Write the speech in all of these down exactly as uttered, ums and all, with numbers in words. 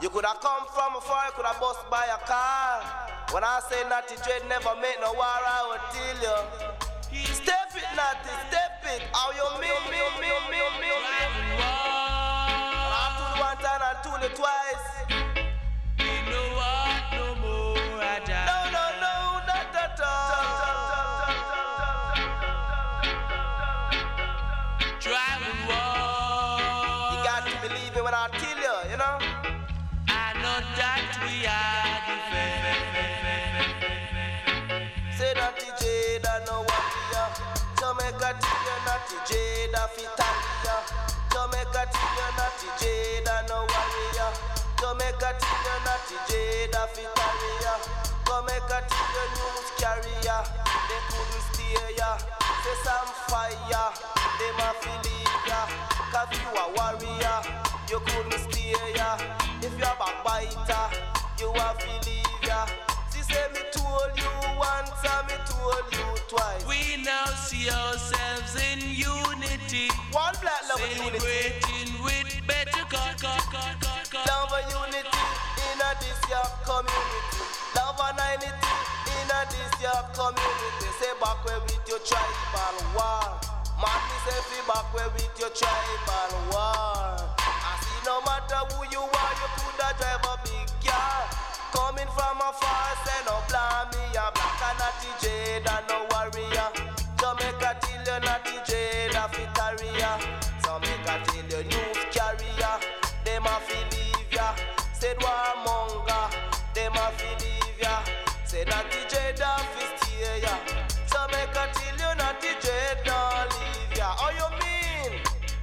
You could have come from afar, you could have bust by a car. When I say Natty Dread never make no war, I will tell you. Step it, Natty, step it. How you mean, me, me, me, me, me. And I told one time, I told it twice. You know what, no more, I die. No, no, no, not at all. Driving war. You got to believe it when I tell you, you know. I know that we are different. Say Natty Dread, I know what we are. Jamaica till you Natty Dread, I fit Italia. Jamaica till you Natty Dread, I know what we are. Jamaica till you Natty Dread, I fit Italia. Jamaica till you news carrier, they couldn't steer ya. Say some fire, they ma feel ya. Cause you a warrior, you couldn't steer ya. If you a backbiter, you a feel ya. She say me told you once and me told you twice. We now see ourselves in unity. One black love and unity. Celebrating with better culture. Love and unity in a this your community. Love and unity in a this your community. Say back where with your tribal war. Man, me say fi back where with your tribal war. I see no matter who you are, you coulda drive a big car. Coming from afar, say no blame me. A black and Natty Dread and no warrior. Jamaica till you Natty Dread a fit career. Jamaica till you news carrier. Them a fi leave ya. Said warmonger. Them a fi leave ya. Say Natty Dread a fi steer ya. Jamaica till you Natty Dread don't leave ya. How you mean?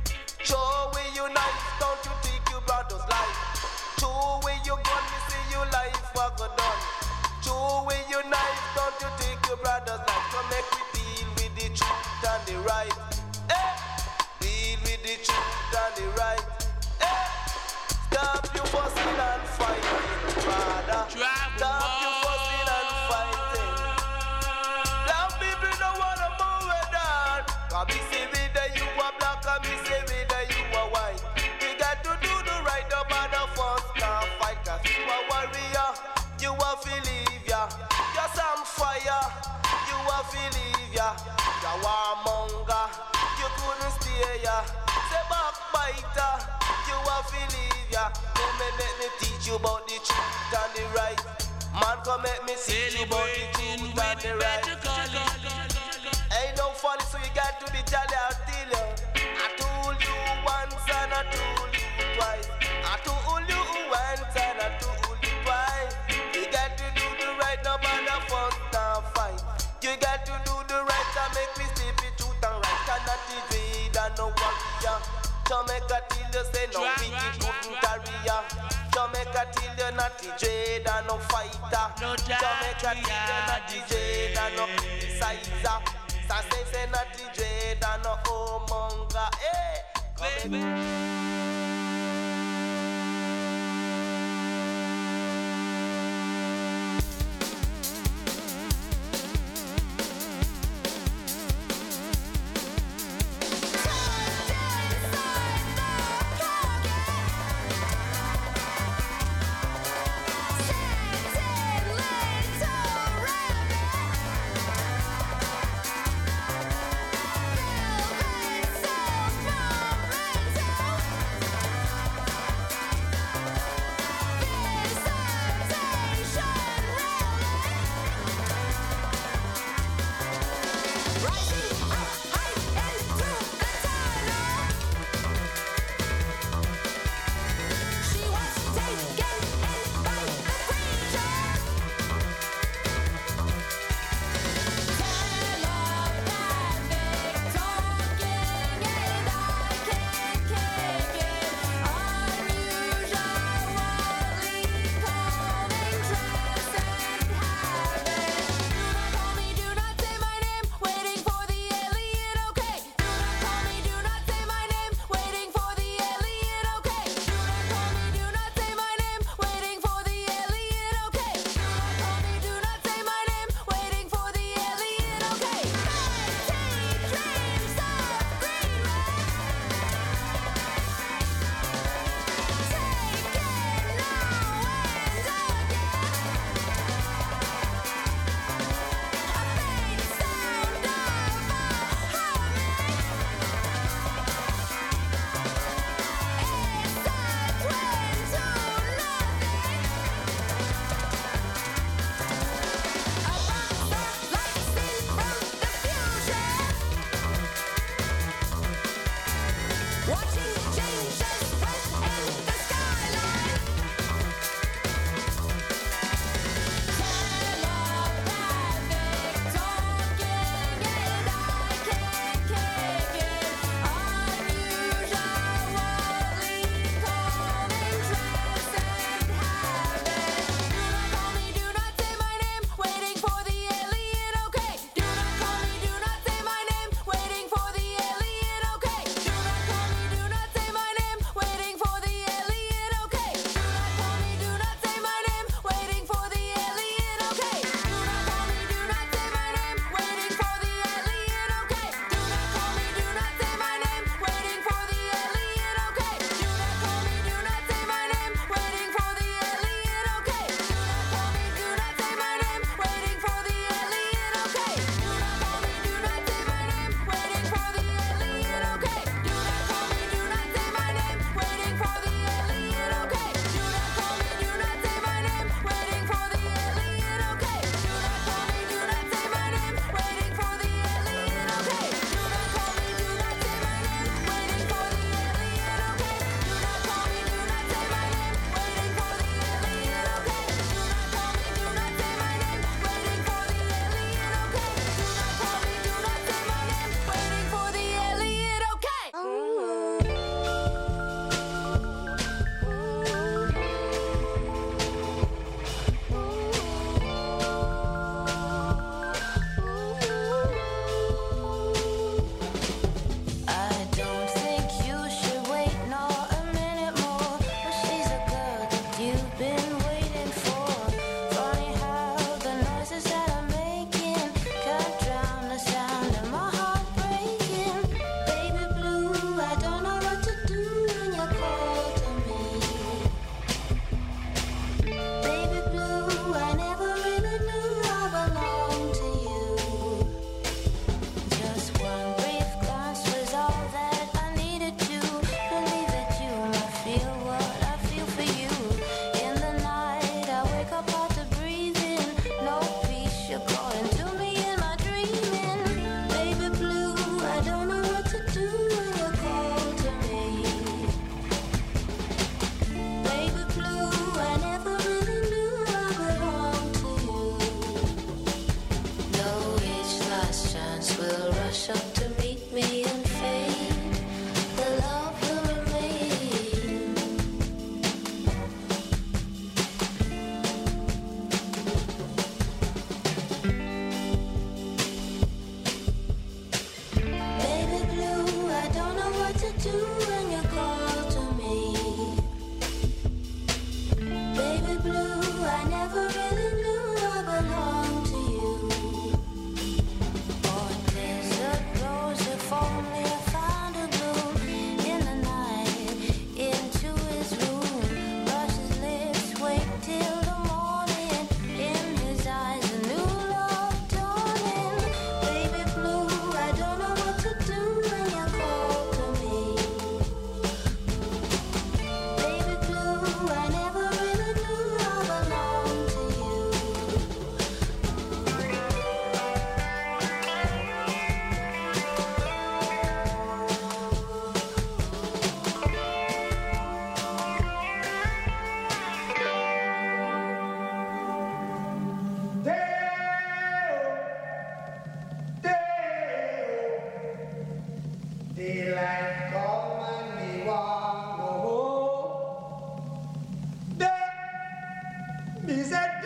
Show we unite, don't you think you brothers life? Show we you gun, me see you life what go done. Show we unite, don't you think you brothers life? Come make we deal with the truth and the right. Eh? Deal with the truth and the right. Eh? Stop you fussing and fighting, brother. Stop you fussing and fighting. Black people don't wanna move it down. Come me see me that you are black, come me see me that you are white. You got to do the right about the first now fight. Cause you are warrior, you are believe ya. You're some fire, you are believe ya. You are monger, you couldn't steer ya. Say backbiter, you are believe ya. Come and let me teach you about the truth and the right. Man, come let me see you about the truth and the right. Ain't no funny, so you got to be jolly, I'll tell you. I told you once and I told you twice. I told you once and I told you twice. You got to do the right, no matter first now fight. You got to do the right and make me sleep it truth and right. Cannot evade and no warrior. Jamaica till you say no wicked couldn't carry ya. Jamaica till you Natty Dread and no fighter. Jamaica till you Natty Dread and no criticizer. So say say Natty Dread and no homemonger. Hey,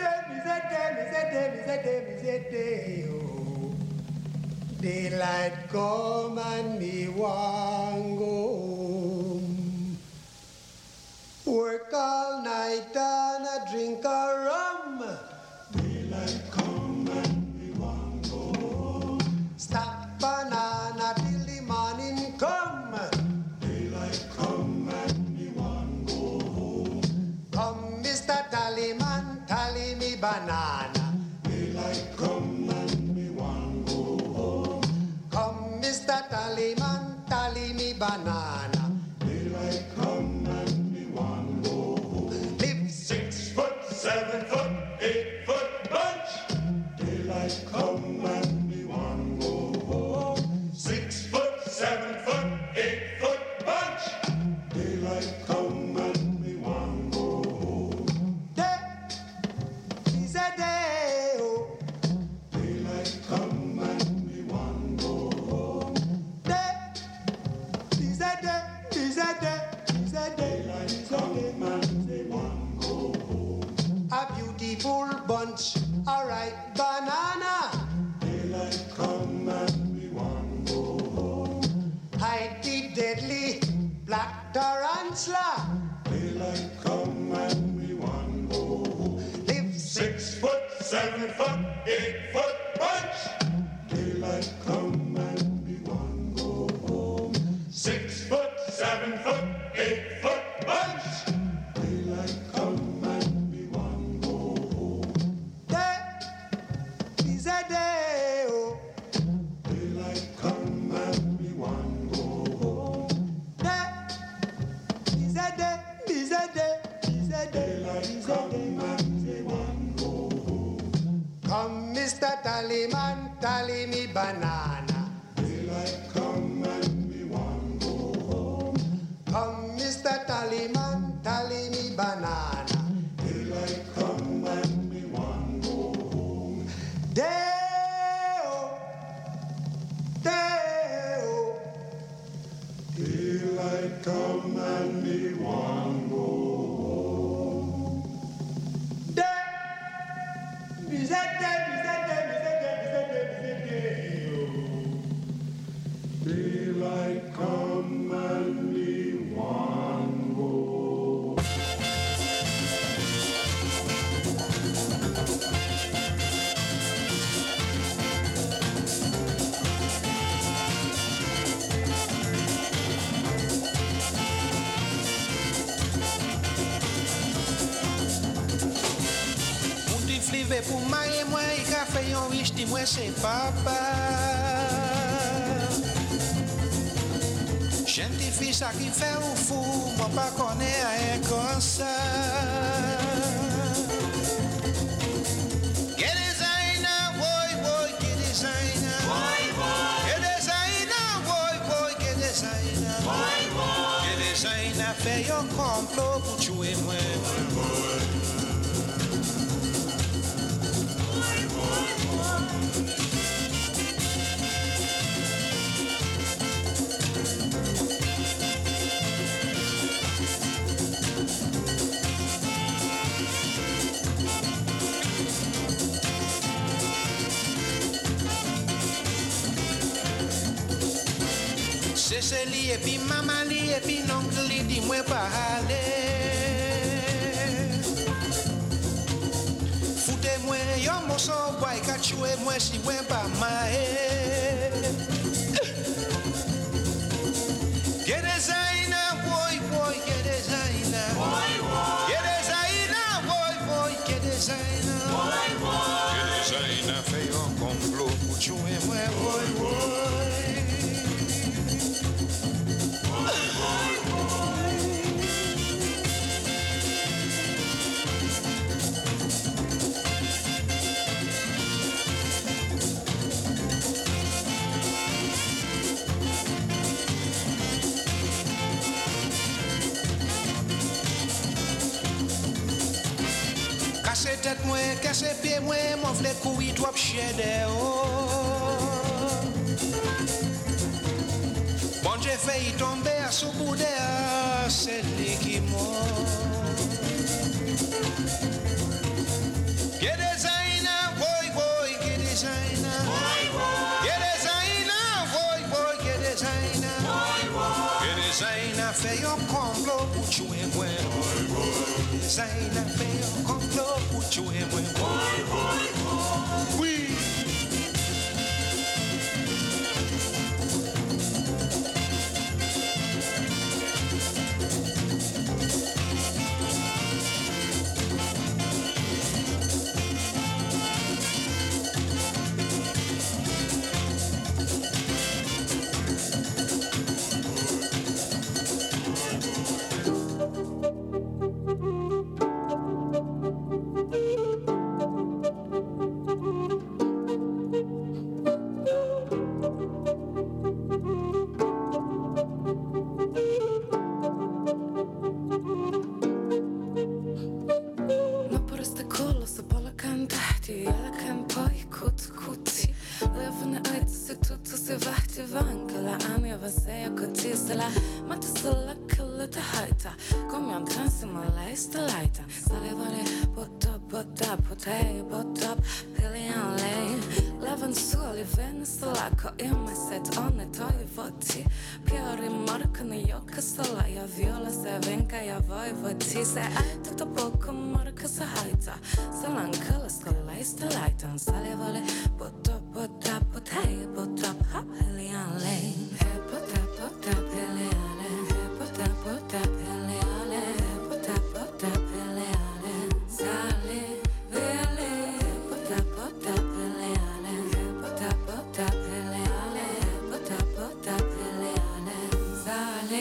Daylight come and me want go home. Work all night and a drink a rum. Daylight come and me want go home. Stack banana till the morning come. Daylight come and me want go home. Come, Mister Tallyman, tally me banana. Daylight come and me want go home. Come, Mister Tallyman, tally me banana. Daylight come and me want go home. Live six foot, seven foot, eight foot bunch. Daylight come and me want go home. Six foot, seven foot, eight foot bunch. Daylight come and me want go home. Day is a day, oh. Daylight come and me want go home. Day is a day, is a day, is a day. Daylight come and me want go home. A beautiful bunch, a ripe banana. Daylight come and me want go home. Hide the deadly black tarantula. Daylight come and me want go home. Live six foot, seven foot, eight foot bunch. Daylight come and me want go home. Six foot, seven foot, eight foot bunch. Daylight come and me want go home. Day is a day, oh. Daylight come and me want go home. Day is a day, is a day, is a day. Daylight come and me want go home. Come, Mister Tallyman, tally me banana. Daylight come and me want go home. Come, Mister Tallyman, tally me banana. Daylight come and me want go home. Day-o, day-o. Daylight come and me want go home. Day, is that day, is that day, is that day, is that day, is that day, oh. Daylight come and me want go. Flive pour moi et moi, il a fait un riche, dis-moi c'est papa. Gente fille ça qui fait un fou, moi pas connaît un comme ça. Get designer, boy, boy, get designer. Boy, boy. Get designer, boy, boy, get designer. Boy, boy. Get designer, fait un complot pour tuer moi. Boy, boy. C'est li et puis maman li et puis l'oncle li dis-moi pas aller. Foutez-moi yon morceau boy qu'a tué moi si moi pas maé. Get designer boy boy get designer. Boy boy. Get designer boy boy get designer. Boy boy. Get designer fait un complot pour tuer moi boy boy. Casse tête moi, casse pied moi, mon vle courir trop chédé oh. Bon Dieu fait tomber à sous bout de c'est lui qui mort. zaina feo con lo pucho e buen boy boy boy. Oui. Se äiti to poco marka se haita. Salan kallas kollaista laitan. Salivale pota pota pota hei pota hap heliale. He pota pota heliale. He pota pota heliale. He pota pota heliale. Sali vele. He pota pota heliale. He pota pota heliale. He pota pota heliale. Sali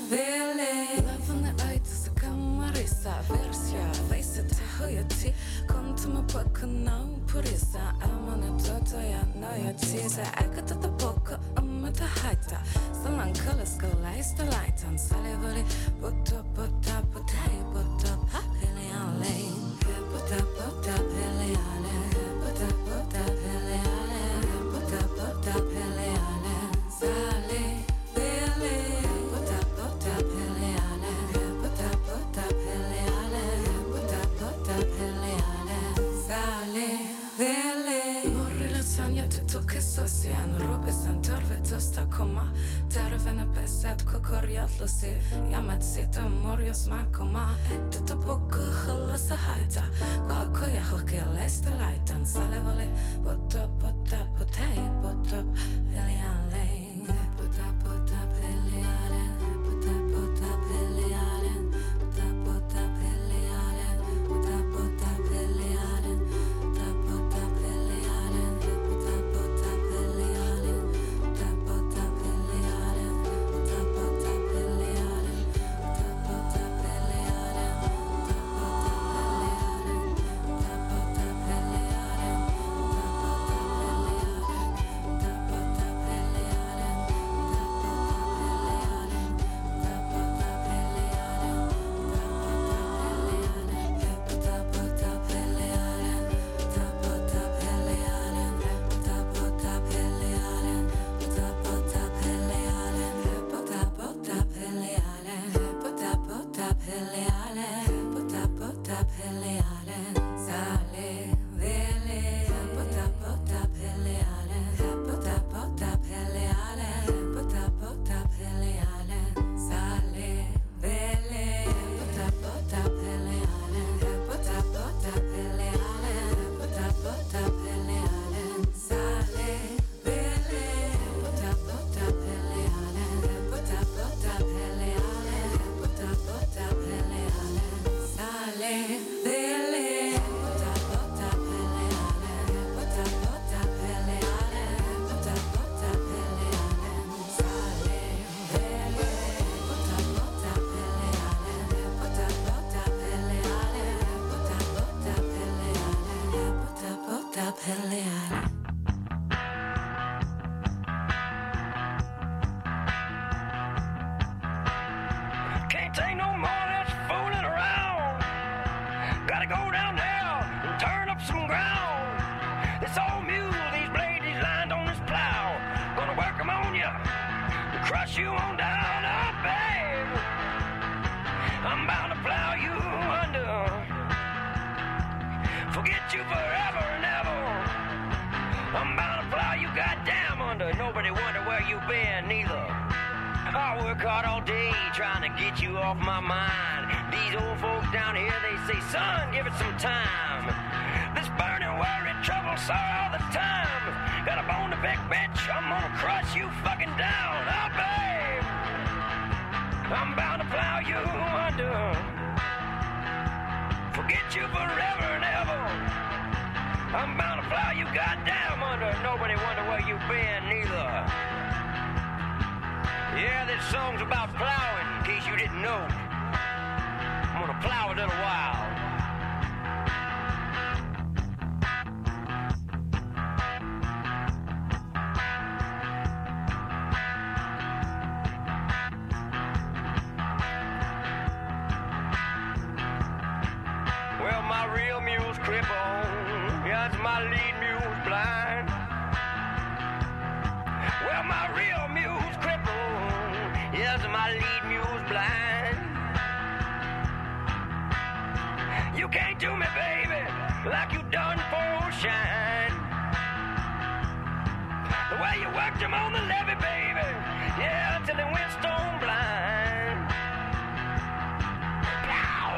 vele. Lavande aita se kamarissa versio. Veiset höjti. Kom till mig på kanal purissa. Amane toto ja noja tisa. Aika tätä poko amma ta haita. Salan kallas kollaista laitan. Salivali pota pota pota hei pota hap heliale. He pota pota heliale. He pota pota heliale. He pota pota heliale. Sali vele. He pota pota heliale. He pota pota heliale. He pota pota heliale. Sali vele. Morilla sanja tytuke sosiaan. Rupesan torvetusta koma. Tarvena pesät kokorjatlusi. Jamat sitä morjos makoma. Tätä pukku hallassa haita. Kaakkoja hokealeista laitan. Salevali pota pota pota hei pota heliale. Pota pota heliale. Pota pota heliale. Pota pota heliale. Pota pota heliale. Pota pota heliale. Pota pota heliale. Pota pota heliale. Pota pota heliale. Pota pota heliale. Pota pota heliale. Pota pota heliale. Can't take no more of this fooling around. Gotta go down there and turn up some ground. This old mule, these blades, these lines on this plow, gonna work them on you and crush you on down, oh babe. I'm bound to plow you under, forget you forever and ever. I'm bound to plow you goddamn under, nobody wonder where you been neither. I work hard all day trying to get you off my mind. These old folks down here, they say, son, give it some time. This burning worry, trouble, sorrow all the time. Got a bone to pick, bitch, I'm gonna crush you fucking down. Oh, babe, I'm bound to plow you under. Forget you forever and ever. I'm bound to plow you goddamn under. Nobody wonder where you've been, neither. Yeah, this song's about plowing, in case you didn't know. I'm gonna plow a little while. Well, my real mule's crippled. Yes, my lead mule's blind. Well, my real mule's crippled. Yes, my lead mule's blind. You can't do me, baby, like you done for Shine. The way you worked him on the levee, baby, yeah, till he went stone blind. Pow!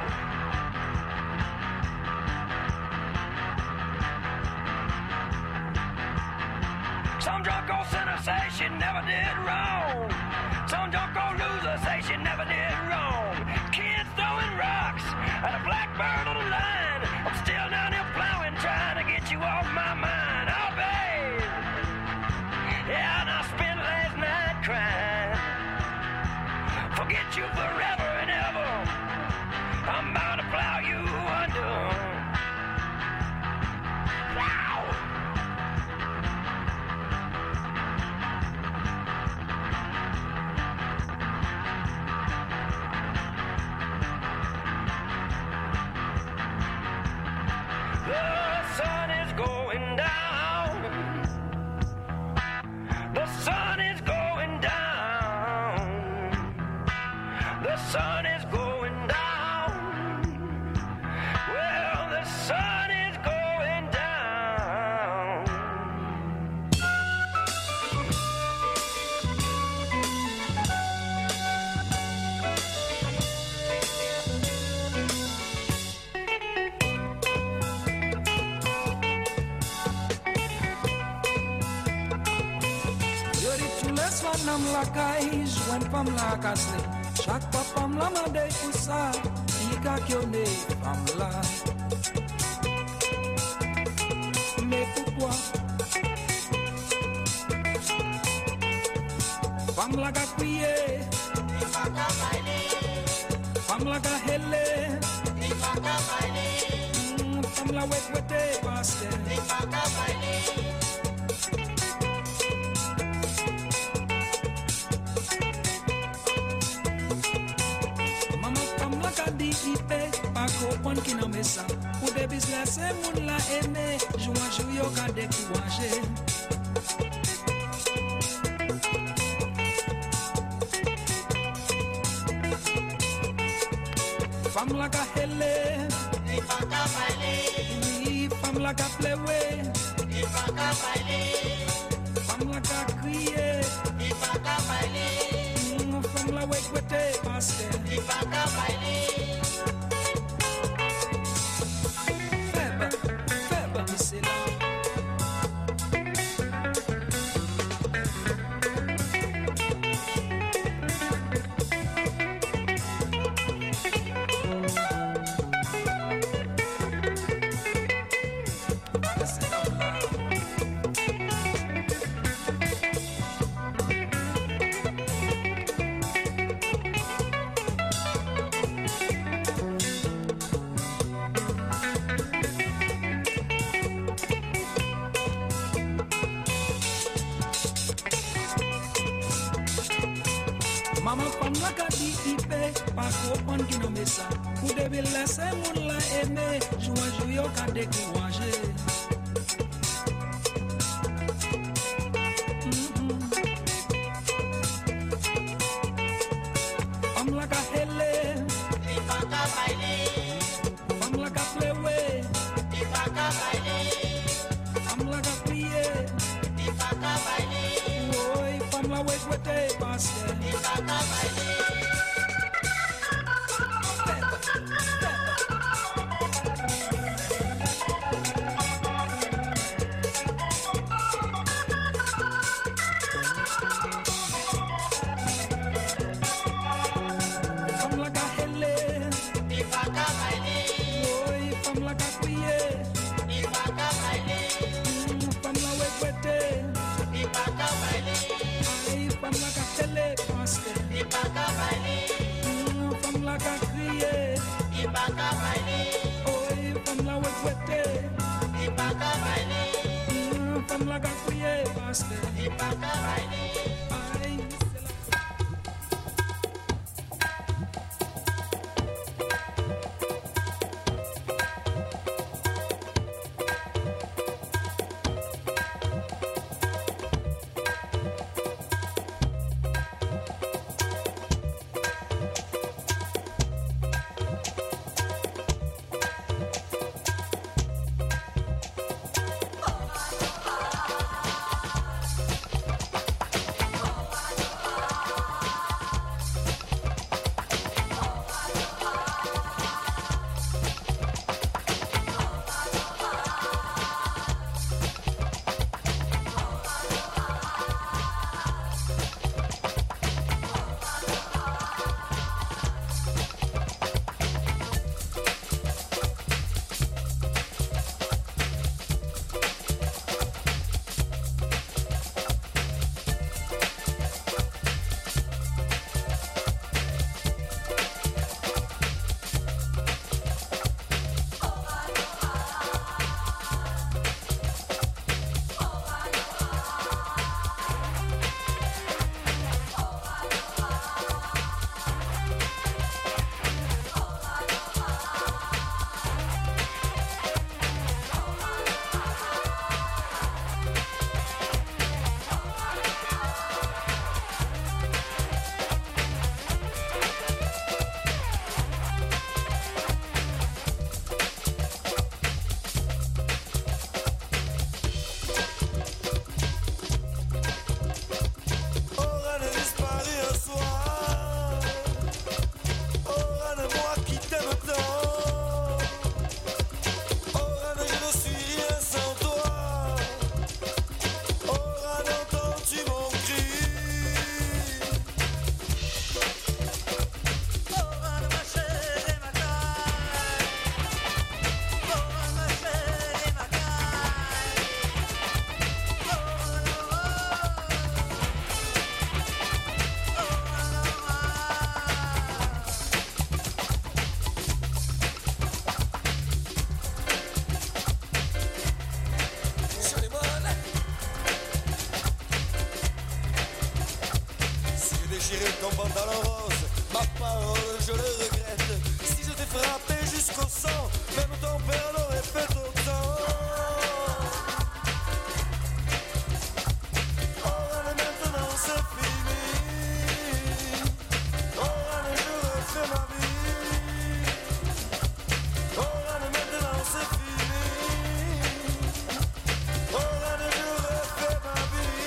Some drunk old sinner say she never did wrong. Some drunk old loser say she never did wrong. Kids throwing rocks at a blackbird on the line. I'm still down here plowing, trying to get you off my mind. Oh, babe. Yeah, and I spent last night crying. Forget you forever and ever. I'm bound to plow you under. Plow. The sun is going down. The sun is going down. The sun is going down. Well, the sun is going down. Nam la kai, jwen pam la kasle. Chak pa pam la mande pou sa, ika kyone pam la. Mais pourquoi? Pam la ka kriye, pam la ka hele, pam la wet wete paske. Kompon ki nan me sa. Ou de business e moun la eme, jou an jou yo ka dekouwaje. Fam la ka hele, li pa ka baile. Fam la ka plewe, li pa ka baile. Fam la ka kriye, li pa ka baile. Fam la wek wete paske, li pa ka baile. Mama pam la ka di ipe, pa kompon ki nan me sa. Ou debe lese moun la eme, jou an jou yo ka dekouwaje. Pam la ka hele, li pa ka baile. Pam la ka plewe, li pa ka baile. Pam la ka kriye, li pa ka baile. Oy, pam la wek wete paske, li pa ka master. Ton pantalon rose, ma parole je le regrette. Si je t'ai frappé jusqu'au sang, même ton père l'aurait fait autant. Oh Anne, maintenant c'est fini. Oh Anne, je refais ma vie. Oh Anne, maintenant c'est fini. Oh Anne, je refais ma vie.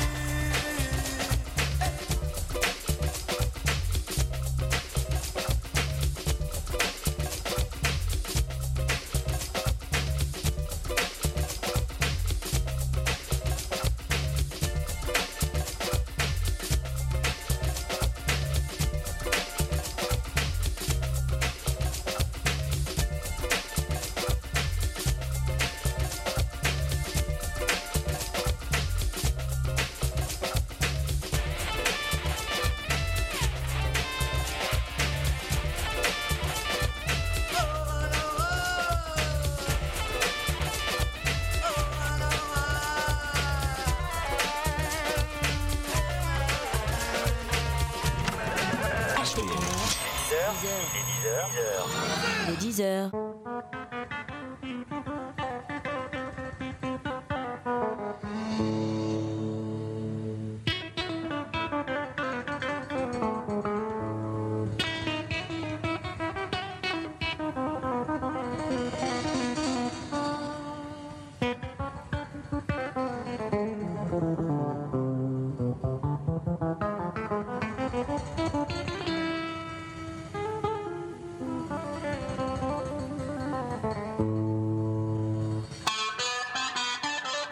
dix heures. Les dix heures.